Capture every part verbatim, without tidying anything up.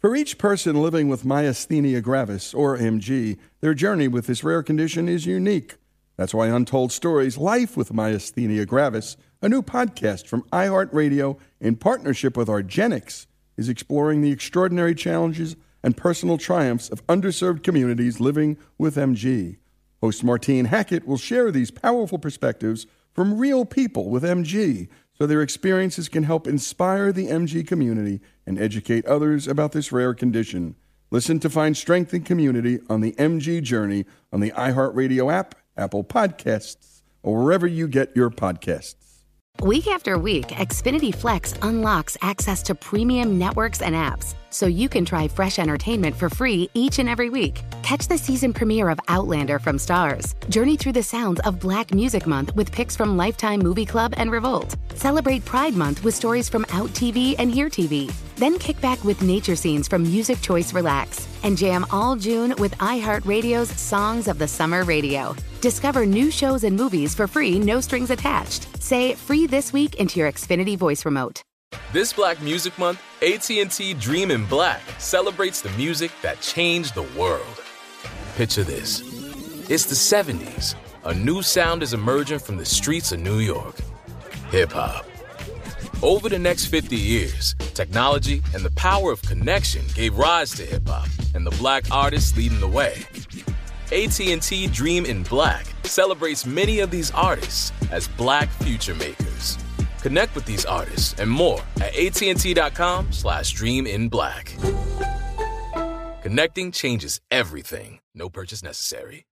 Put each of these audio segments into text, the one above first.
For each person living with myasthenia gravis, or M G, their journey with this rare condition is unique. That's why Untold Stories, Life with Myasthenia Gravis, a new podcast from iHeartRadio in partnership with argenx, is exploring the extraordinary challenges and personal triumphs of underserved communities living with M G. Host Martine Hackett will share these powerful perspectives from real people with M G, so their experiences can help inspire the M G community and educate others about this rare condition. Listen to find strength and community on the M G journey on the iHeartRadio app, Apple Podcasts, or wherever you get your podcasts. Week after week, Xfinity Flex unlocks access to premium networks and apps, so you can try fresh entertainment for free each and every week. Catch the season premiere of Outlander from Starz. Journey through the sounds of Black Music Month with picks from Lifetime Movie Club and Revolt. Celebrate Pride Month with stories from Out T V and Here T V. Then kick back with nature scenes from Music Choice Relax. And jam all June with iHeartRadio's Songs of the Summer Radio. Discover new shows and movies for free, no strings attached. Say free this week into your Xfinity voice remote. This Black Music Month, A T and T Dream in Black celebrates the music that changed the world. Picture this. It's the seventies. A new sound is emerging from the streets of New York. Hip-hop. Over the next fifty years, technology and the power of connection gave rise to hip-hop and the Black artists leading the way. A T and T Dream in Black celebrates many of these artists as Black future makers. Connect with these artists and more at att.com slash dream in black. Connecting changes everything. No purchase necessary.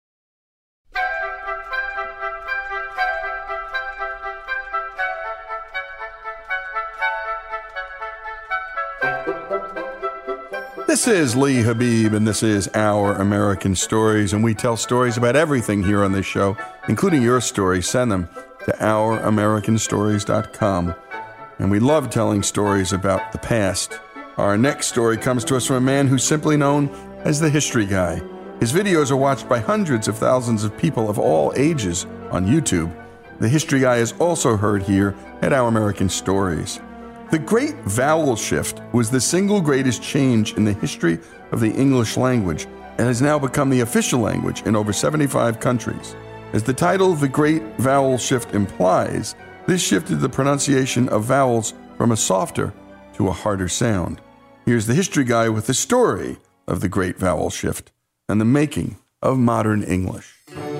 This is Lee Habib, and this is Our American Stories, and we tell stories about everything here on this show, including your stories. Send them to our american stories dot com. And we love telling stories about the past. Our next story comes to us from a man who's simply known as the History Guy. His videos are watched by hundreds of thousands of people of all ages on YouTube. The History Guy is also heard here at Our American Stories. The Great Vowel Shift was the single greatest change in the history of the English language and has now become the official language in over seventy-five countries. As the title The Great Vowel Shift implies, this shifted the pronunciation of vowels from a softer to a harder sound. Here's the History Guy with the story of the Great Vowel Shift and the making of modern English.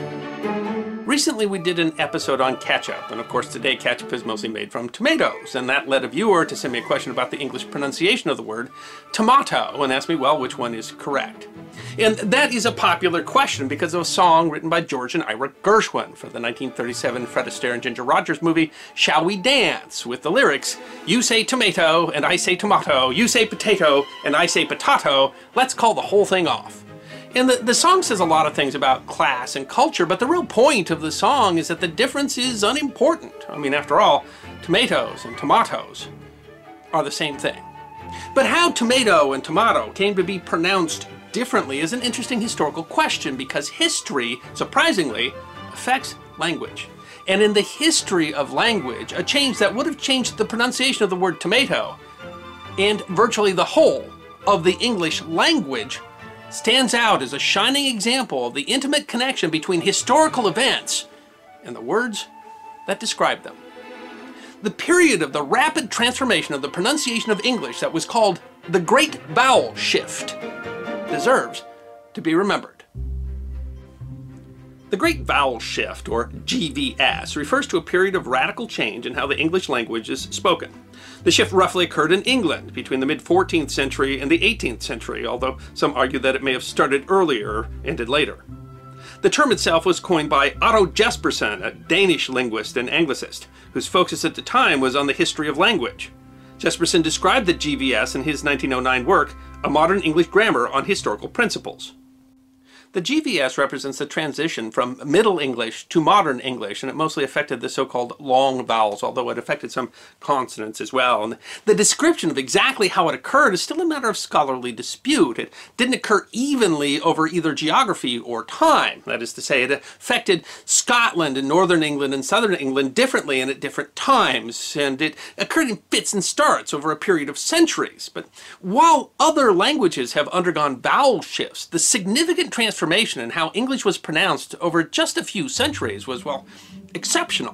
Recently, we did an episode on ketchup, and of course today ketchup is mostly made from tomatoes, and that led a viewer to send me a question about the English pronunciation of the word tomato, and ask me, well, which one is correct? And that is a popular question because of a song written by George and Ira Gershwin for the nineteen thirty-seven Fred Astaire and Ginger Rogers movie, Shall We Dance? With the lyrics, you say tomato, and I say tomato, you say potato, and I say potato, let's call the whole thing off. And the, the song says a lot of things about class and culture, but the real point of the song is that the difference is unimportant. I mean, after all, tomatoes and tomatoes are the same thing. But how tomato and tomato came to be pronounced differently is an interesting historical question, because history, surprisingly, affects language. And in the history of language, a change that would have changed the pronunciation of the word tomato and virtually the whole of the English language stands out as a shining example of the intimate connection between historical events and the words that describe them. The period of the rapid transformation of the pronunciation of English that was called the Great Vowel Shift deserves to be remembered. The Great Vowel Shift, or G V S, refers to a period of radical change in how the English language is spoken. The shift roughly occurred in England between the mid-fourteenth century and the eighteenth century, although some argue that it may have started earlier or ended later. The term itself was coined by Otto Jespersen, a Danish linguist and Anglicist, whose focus at the time was on the history of language. Jespersen described the G V S in his nineteen oh nine work, A Modern English Grammar on Historical Principles. The G V S represents the transition from Middle English to Modern English, and it mostly affected the so-called long vowels, although it affected some consonants as well. And the description of exactly how it occurred is still a matter of scholarly dispute. It didn't occur evenly over either geography or time. That is to say, it affected Scotland and Northern England and Southern England differently and at different times, and it occurred in fits and starts over a period of centuries. But while other languages have undergone vowel shifts, the significant transformation Transformation in how English was pronounced over just a few centuries was, well, exceptional.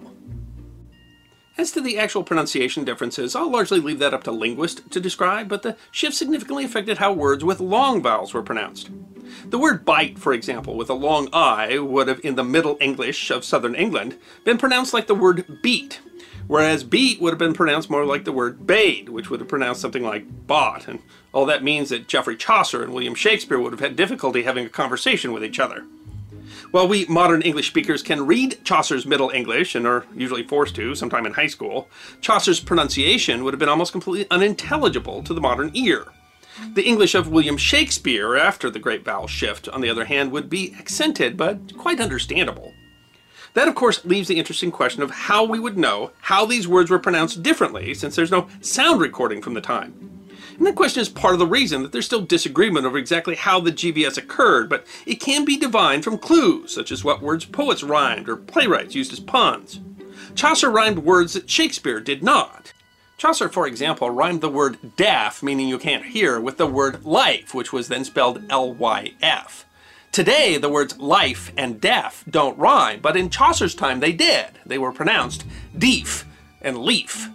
As to the actual pronunciation differences, I'll largely leave that up to linguists to describe, but the shift significantly affected how words with long vowels were pronounced. The word bite, for example, with a long I, would have, in the Middle English of Southern England, been pronounced like the word beat, whereas beat would have been pronounced more like the word bade, which would have pronounced something like bought, and all that means that Geoffrey Chaucer and William Shakespeare would have had difficulty having a conversation with each other. While we modern English speakers can read Chaucer's Middle English, and are usually forced to sometime in high school, Chaucer's pronunciation would have been almost completely unintelligible to the modern ear. The English of William Shakespeare after the Great Vowel Shift, on the other hand, would be accented, but quite understandable. That, of course, leaves the interesting question of how we would know how these words were pronounced differently, since there's no sound recording from the time. And that question is part of the reason that there's still disagreement over exactly how the G V S occurred, but it can be divined from clues, such as what words poets rhymed or playwrights used as puns. Chaucer rhymed words that Shakespeare did not. Chaucer, for example, rhymed the word deaf, meaning you can't hear, with the word life, which was then spelled L Y F. Today, the words life and deaf don't rhyme, but in Chaucer's time they did. They were pronounced deef and leaf.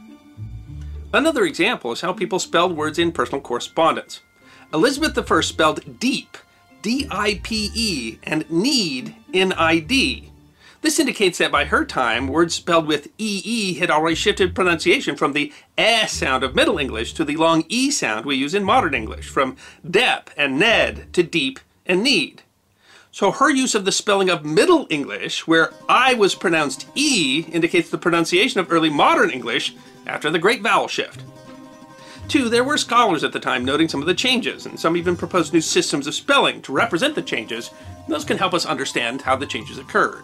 Another example is how people spelled words in personal correspondence. Elizabeth the First spelled deep, D I P E, and need, N I D. This indicates that by her time, words spelled with E E had already shifted pronunciation from the eh sound of Middle English to the long E sound we use in Modern English, from dep and ned to deep and need. So her use of the spelling of Middle English, where I was pronounced E, indicates the pronunciation of early Modern English after the Great Vowel Shift. Two, there were scholars at the time noting some of the changes, and some even proposed new systems of spelling to represent the changes, and those can help us understand how the changes occurred.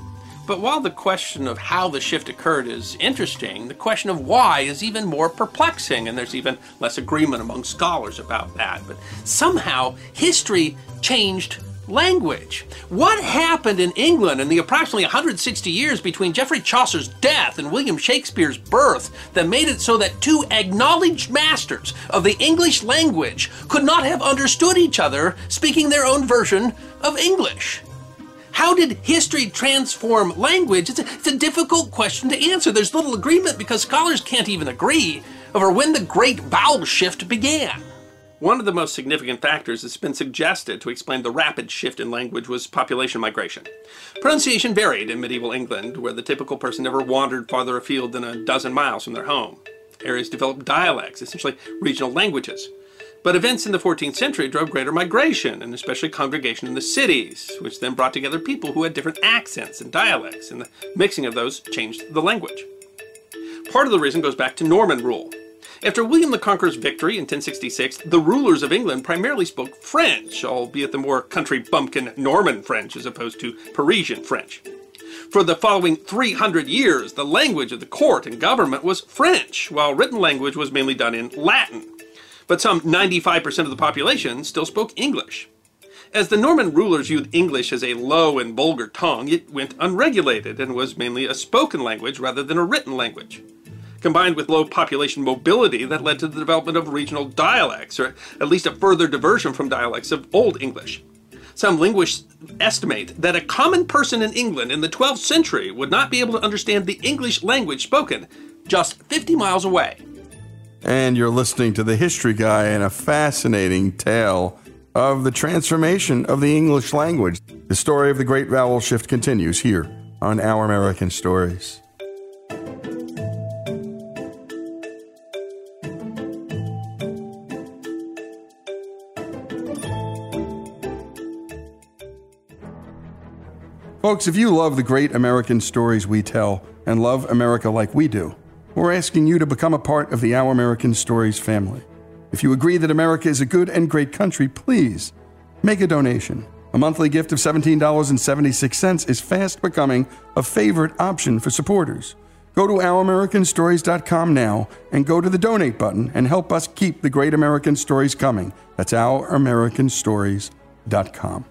But while the question of how the shift occurred is interesting, the question of why is even more perplexing, and there's even less agreement among scholars about that. But somehow, history changed language. What happened in England in the approximately one hundred sixty years between Geoffrey Chaucer's death and William Shakespeare's birth that made it so that two acknowledged masters of the English language could not have understood each other speaking their own version of English? How did history transform language? It's a, it's a difficult question to answer. There's little agreement because scholars can't even agree over when the Great Vowel Shift began. One of the most significant factors that's been suggested to explain the rapid shift in language was population migration. Pronunciation varied in medieval England, where the typical person never wandered farther afield than a dozen miles from their home. Areas developed dialects, essentially regional languages. But events in the fourteenth century drove greater migration, and especially congregation in the cities, which then brought together people who had different accents and dialects, and the mixing of those changed the language. Part of the reason goes back to Norman rule. After William the Conqueror's victory in ten sixty-six, the rulers of England primarily spoke French, albeit the more country bumpkin Norman French as opposed to Parisian French. For the following three hundred years, the language of the court and government was French, while written language was mainly done in Latin. But some ninety-five percent of the population still spoke English. As the Norman rulers viewed English as a low and vulgar tongue, it went unregulated and was mainly a spoken language rather than a written language. Combined with low population mobility, that led to the development of regional dialects, or at least a further diversion from dialects of Old English. Some linguists estimate that a common person in England in the twelfth century would not be able to understand the English language spoken just fifty miles away. And you're listening to The History Guy and a fascinating tale of the transformation of the English language. The story of the Great Vowel Shift continues here on Our American Stories. Folks, if you love the great American stories we tell and love America like we do, we're asking you to become a part of the Our American Stories family. If you agree that America is a good and great country, please make a donation. A monthly gift of seventeen dollars and seventy-six cents is fast becoming a favorite option for supporters. Go to our american stories dot com now and go to the donate button and help us keep the great American stories coming. That's our american stories dot com.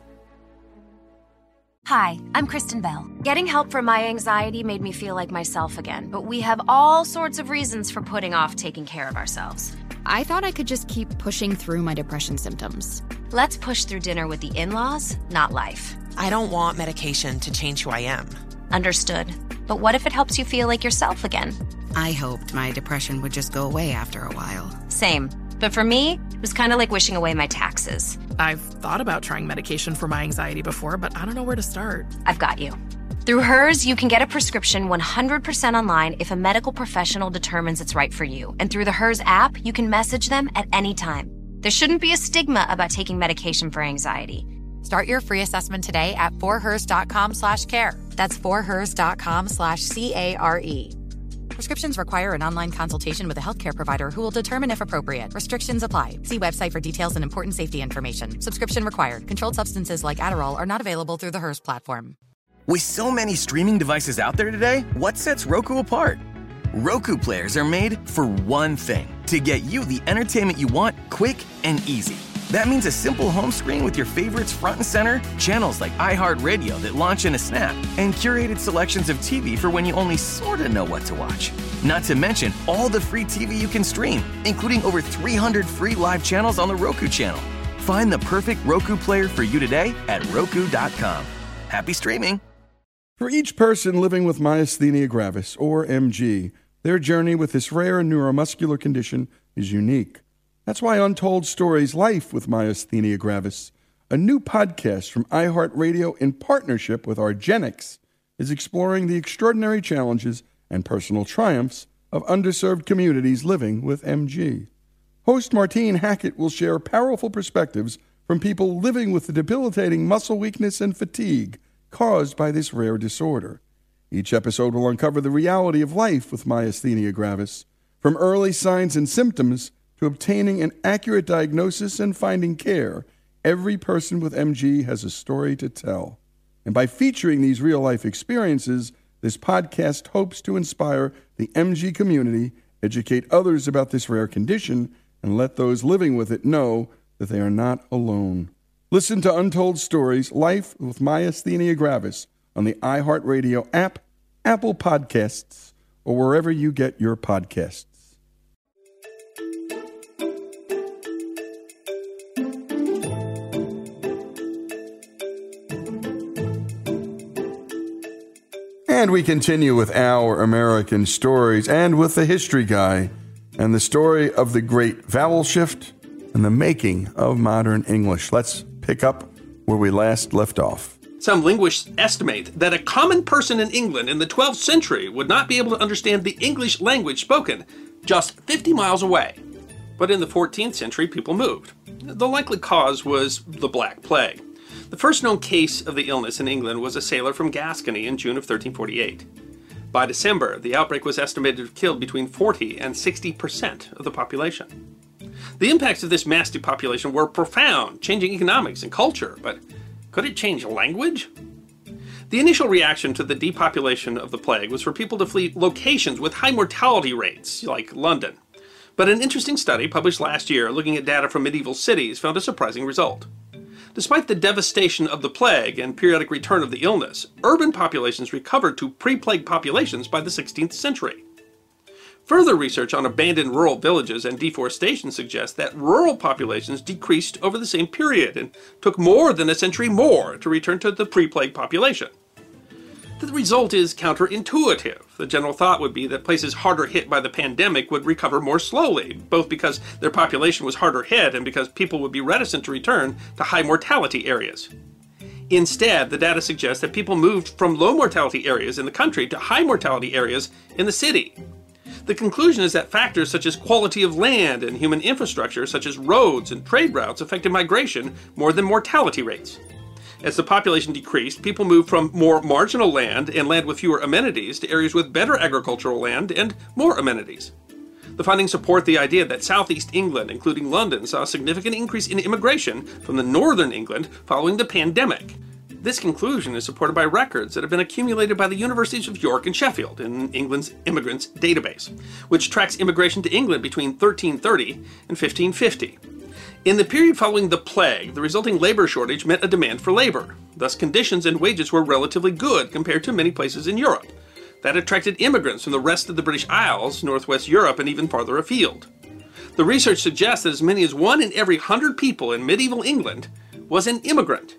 Hi, I'm Kristen Bell. Getting help for my anxiety made me feel like myself again, but we have all sorts of reasons for putting off taking care of ourselves. I thought I could just keep pushing through my depression symptoms. Let's push through dinner with the in-laws, not life. I don't want medication to change who I am. Understood. But what if it helps you feel like yourself again? I hoped my depression would just go away after a while. Same. But for me, it was kind of like wishing away my taxes. I've thought about trying medication for my anxiety before, but I don't know where to start. I've got you. Through Hers, you can get a prescription one hundred percent online if a medical professional determines it's right for you. And through the Hers app, you can message them at any time. There shouldn't be a stigma about taking medication for anxiety. Start your free assessment today at forhers.com slash care. That's forhers.com slash C-A-R-E. Prescriptions require an online consultation with a healthcare provider who will determine if appropriate. Restrictions apply. See website for details and important safety information. Subscription required. Controlled substances like Adderall are not available through the Hers platform. With so many streaming devices out there today, what sets Roku apart? Roku players are made for one thing, to get you the entertainment you want quick and easy. That means a simple home screen with your favorites front and center, channels like iHeartRadio that launch in a snap, and curated selections of T V for when you only sort of know what to watch. Not to mention all the free T V you can stream, including over three hundred free live channels on the Roku channel. Find the perfect Roku player for you today at roku dot com. Happy streaming! For each person living with myasthenia gravis, or M G, their journey with this rare neuromuscular condition is unique. That's why Untold Stories Life with Myasthenia Gravis, a new podcast from iHeartRadio in partnership with Argenix, is exploring the extraordinary challenges and personal triumphs of underserved communities living with M G. Host Martine Hackett will share powerful perspectives from people living with the debilitating muscle weakness and fatigue caused by this rare disorder. Each episode will uncover the reality of life with myasthenia gravis, from early signs and symptoms to obtaining an accurate diagnosis and finding care. Every person with M G has a story to tell. And by featuring these real-life experiences, this podcast hopes to inspire the M G community, educate others about this rare condition, and let those living with it know that they are not alone. Listen to Untold Stories, Life with Myasthenia Gravis on the iHeartRadio app, Apple Podcasts, or wherever you get your podcasts. And we continue with Our American Stories and with the History Guy and the story of the great vowel shift and the making of modern English. Let's pick up where we last left off. Some linguists estimate that a common person in England in the twelfth century would not be able to understand the English language spoken just fifty miles away. But in the fourteenth century, people moved. The likely cause was the Black Plague. The first known case of the illness in England was a sailor from Gascony in June of thirteen forty-eight. By December, the outbreak was estimated to have killed between forty and sixty percent of the population. The impacts of this mass depopulation were profound, changing economics and culture, but could it change language? The initial reaction to the depopulation of the plague was for people to flee locations with high mortality rates, like London. But an interesting study published last year looking at data from medieval cities found a surprising result. Despite the devastation of the plague and periodic return of the illness, urban populations recovered to pre-plague populations by the sixteenth century. Further research on abandoned rural villages and deforestation suggests that rural populations decreased over the same period and took more than a century more to return to the pre-plague population. The result is counterintuitive. The general thought would be that places harder hit by the pandemic would recover more slowly, both because their population was harder hit and because people would be reticent to return to high mortality areas. Instead, the data suggests that people moved from low mortality areas in the country to high mortality areas in the city. The conclusion is that factors such as quality of land and human infrastructure, such as roads and trade routes, affected migration more than mortality rates. As the population decreased, people moved from more marginal land and land with fewer amenities to areas with better agricultural land and more amenities. The findings support the idea that southeast England, including London, saw a significant increase in immigration from the northern England following the pandemic. This conclusion is supported by records that have been accumulated by the Universities of York and Sheffield in England's Immigrants Database, which tracks immigration to England between thirteen thirty and fifteen fifty. In the period following the plague, the resulting labor shortage meant a demand for labor. Thus, conditions and wages were relatively good compared to many places in Europe. That attracted immigrants from the rest of the British Isles, Northwest Europe, and even farther afield. The research suggests that as many as one in every hundred people in medieval England was an immigrant.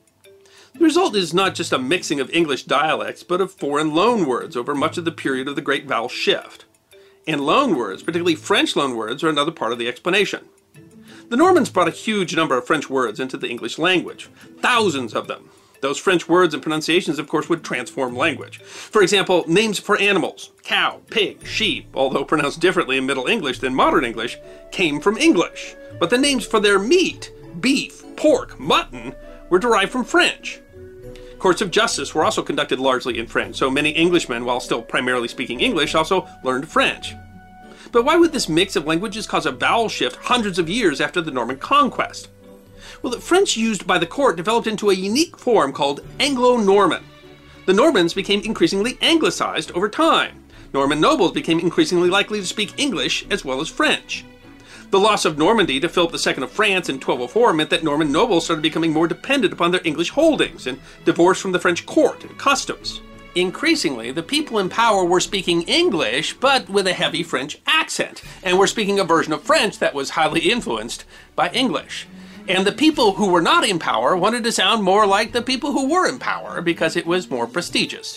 The result is not just a mixing of English dialects, but of foreign loanwords over much of the period of the Great Vowel Shift. And loanwords, particularly French loanwords, are another part of the explanation. The Normans brought a huge number of French words into the English language, thousands of them. Those French words and pronunciations, of course, would transform language. For example, names for animals, cow, pig, sheep, although pronounced differently in Middle English than Modern English, came from English. But the names for their meat, beef, pork, mutton, were derived from French. Courts of justice were also conducted largely in French, so many Englishmen, while still primarily speaking English, also learned French. But why would this mix of languages cause a vowel shift hundreds of years after the Norman conquest? Well, the French used by the court developed into a unique form called Anglo-Norman. The Normans became increasingly anglicized over time. Norman nobles became increasingly likely to speak English as well as French. The loss of Normandy to Philip the Second of France in twelve oh four meant that Norman nobles started becoming more dependent upon their English holdings and divorced from the French court and customs. Increasingly, the people in power were speaking English, but with a heavy French accent, and were speaking a version of French that was highly influenced by English. And the people who were not in power wanted to sound more like the people who were in power because it was more prestigious.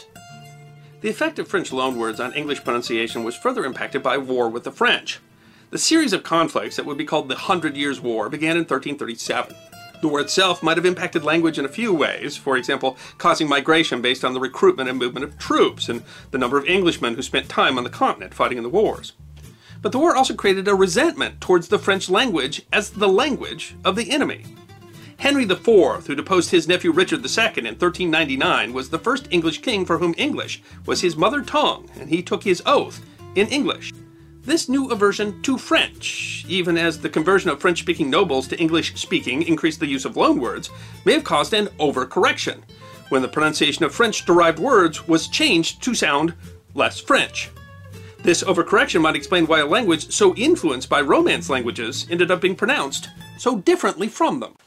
The effect of French loanwords on English pronunciation was further impacted by war with the French. The series of conflicts that would be called the Hundred Years' War began in thirteen thirty-seven. The war itself might have impacted language in a few ways, for example, causing migration based on the recruitment and movement of troops and the number of Englishmen who spent time on the continent fighting in the wars. But the war also created a resentment towards the French language as the language of the enemy. Henry the Fourth, who deposed his nephew Richard the Second in thirteen ninety-nine, was the first English king for whom English was his mother tongue, and he took his oath in English. This new aversion to French, even as the conversion of French-speaking nobles to English-speaking increased the use of loanwords, may have caused an overcorrection, when the pronunciation of French-derived words was changed to sound less French. This overcorrection might explain why a language so influenced by Romance languages ended up being pronounced so differently from them.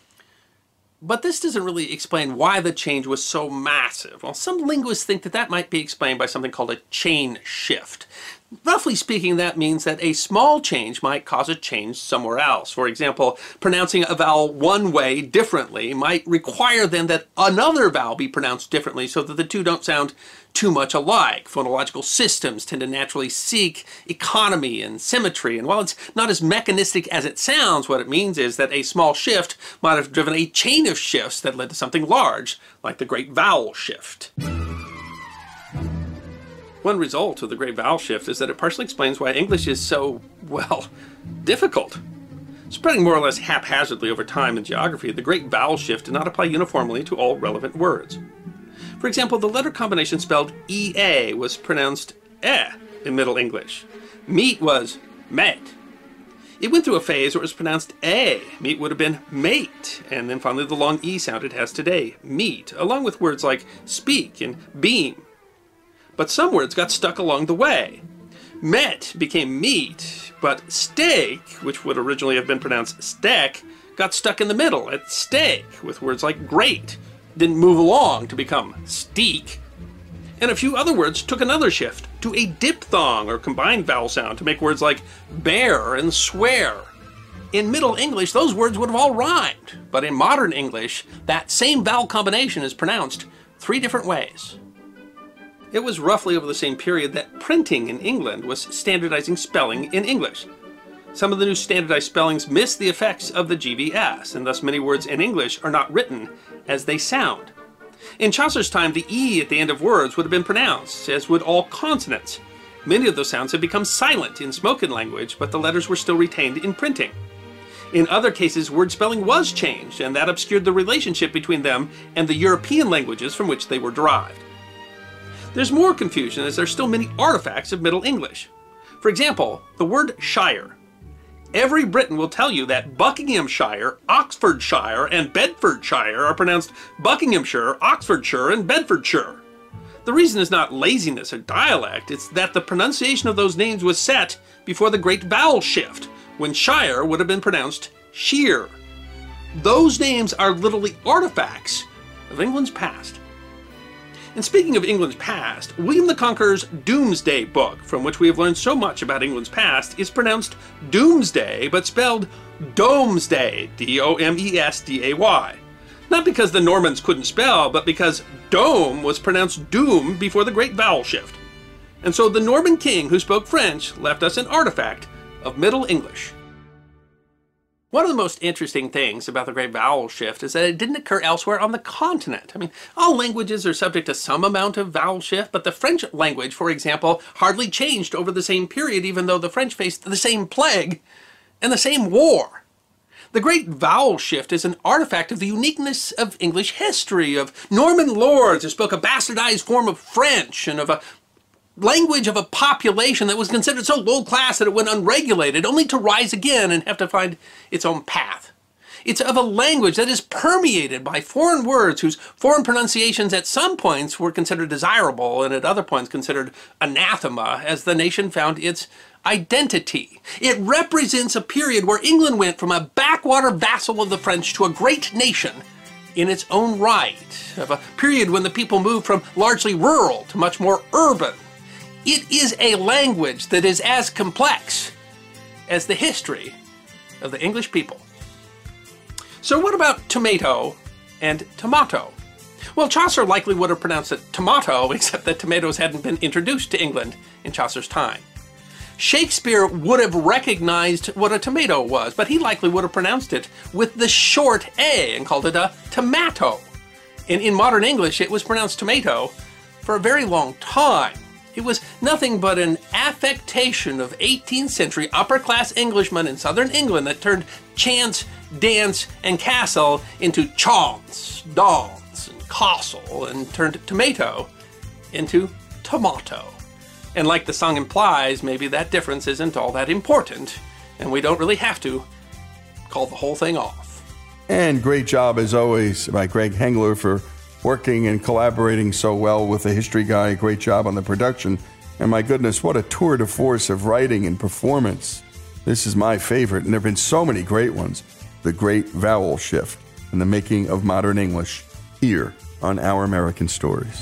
But this doesn't really explain why the change was so massive. Well, some linguists think that that might be explained by something called a chain shift. Roughly speaking, that means that a small change might cause a change somewhere else. For example, pronouncing a vowel one way differently might require then that another vowel be pronounced differently so that the two don't sound too much alike. Phonological systems tend to naturally seek economy and symmetry, and while it's not as mechanistic as it sounds, what it means is that a small shift might have driven a chain of shifts that led to something large, like the Great Vowel Shift. One result of the Great Vowel Shift is that it partially explains why English is so, well, difficult. Spreading more or less haphazardly over time in geography, the Great Vowel Shift did not apply uniformly to all relevant words. For example, the letter combination spelled E A was pronounced eh in Middle English. Meat was met. It went through a phase where it was pronounced a. Meat would have been mate. And then finally the long E sound it has today, meat, along with words like speak and beam. But some words got stuck along the way. Met became meat, but steak, which would originally have been pronounced steak, got stuck in the middle at steak, with words like great, didn't move along to become steak. And a few other words took another shift to a diphthong or combined vowel sound to make words like bear and swear. In Middle English, those words would have all rhymed, but in Modern English, that same vowel combination is pronounced three different ways. It was roughly over the same period that printing in England was standardizing spelling in English. Some of the new standardized spellings miss the effects of the G V S, and thus many words in English are not written as they sound. In Chaucer's time, the E at the end of words would have been pronounced, as would all consonants. Many of those sounds had become silent in spoken language, but the letters were still retained in printing. In other cases, word spelling was changed, and that obscured the relationship between them and the European languages from which they were derived. There's more confusion as there are still many artifacts of Middle English. For example, the word shire. Every Briton will tell you that Buckinghamshire, Oxfordshire, and Bedfordshire are pronounced Buckinghamshire, Oxfordshire, and Bedfordshire. The reason is not laziness or dialect, it's that the pronunciation of those names was set before the great vowel shift, when shire would have been pronounced sheer. Those names are literally artifacts of England's past. And speaking of England's past, William the Conqueror's Doomsday Book, from which we have learned so much about England's past, is pronounced Doomsday, but spelled Domesday, D O M E S D A Y. Not because the Normans couldn't spell, but because dome was pronounced doom before the great vowel shift. And so the Norman king who spoke French left us an artifact of Middle English. One of the most interesting things about the great vowel shift is that it didn't occur elsewhere on the continent. I mean, all languages are subject to some amount of vowel shift, but the French language, for example, hardly changed over the same period, even though the French faced the same plague and the same war. The great vowel shift is an artifact of the uniqueness of English history, of Norman lords who spoke a bastardized form of French, and of a language of a population that was considered so low class that it went unregulated, only to rise again and have to find its own path. It's of a language that is permeated by foreign words whose foreign pronunciations at some points were considered desirable and at other points considered anathema as the nation found its identity. It represents a period where England went from a backwater vassal of the French to a great nation in its own right, of a period when the people moved from largely rural to much more urban. It is a language that is as complex as the history of the English people. So what about tomato and tomato? Well, Chaucer likely would have pronounced it tomato, except that tomatoes hadn't been introduced to England in Chaucer's time. Shakespeare would have recognized what a tomato was, but he likely would have pronounced it with the short A and called it a tomato. And in modern English, it was pronounced tomato for a very long time. It was nothing but an affectation of eighteenth century upper-class Englishmen in southern England that turned chance, dance, and castle into chance, dance, and castle, and turned tomato into tomato. And like the song implies, maybe that difference isn't all that important, and we don't really have to call the whole thing off. And great job, as always, by Greg Hengler for working and collaborating so well with the history guy. Great job on the production. And my goodness, what a tour de force of writing and performance. This is my favorite, and there have been so many great ones. The Great Vowel Shift and the Making of Modern English, here on Our American Stories.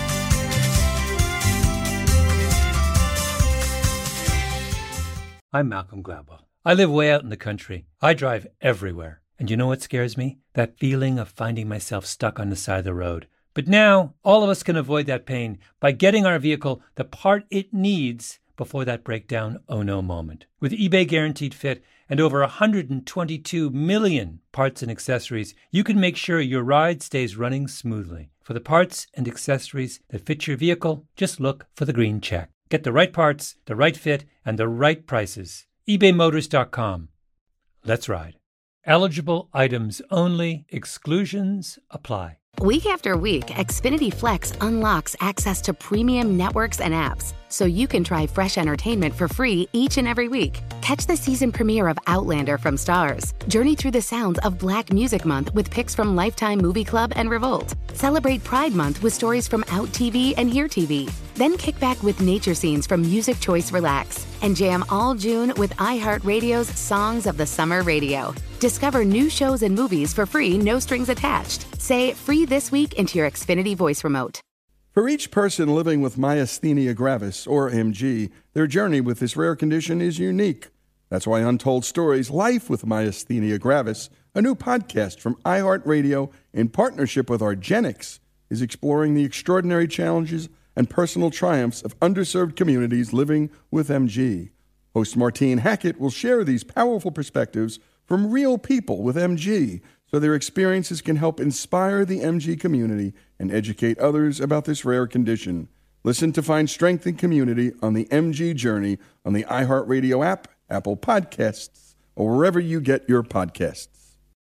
I'm Malcolm Gladwell. I live way out in the country. I drive everywhere. And you know what scares me? That feeling of finding myself stuck on the side of the road. But now, all of us can avoid that pain by getting our vehicle the part it needs before that breakdown oh no moment. With eBay Guaranteed Fit and over one hundred twenty-two million parts and accessories, you can make sure your ride stays running smoothly. For the parts and accessories that fit your vehicle, just look for the green check. Get the right parts, the right fit, and the right prices. ebay motors dot com. Let's ride. Eligible items only. Exclusions apply. Week after week, Xfinity Flex unlocks access to premium networks and apps, so you can try fresh entertainment for free each and every week. Catch the season premiere of Outlander from Starz. Journey through the sounds of Black Music Month with picks from Lifetime Movie Club and Revolt. Celebrate Pride Month with stories from Out T V and Here T V. Then kick back with nature scenes from Music Choice Relax. And jam all June with iHeartRadio's Songs of the Summer Radio. Discover new shows and movies for free, no strings attached. Say free this week into your Xfinity voice remote. For each person living with myasthenia gravis, or M G, their journey with this rare condition is unique. That's why Untold Stories, Life with Myasthenia Gravis, a new podcast from iHeartRadio in partnership with Argenix, is exploring the extraordinary challenges and personal triumphs of underserved communities living with M G. Host Martine Hackett will share these powerful perspectives from real people with M G, so their experiences can help inspire the M G community and educate others about this rare condition. Listen to find strength and community on the M G journey on the iHeartRadio app, Apple Podcasts, or wherever you get your podcasts.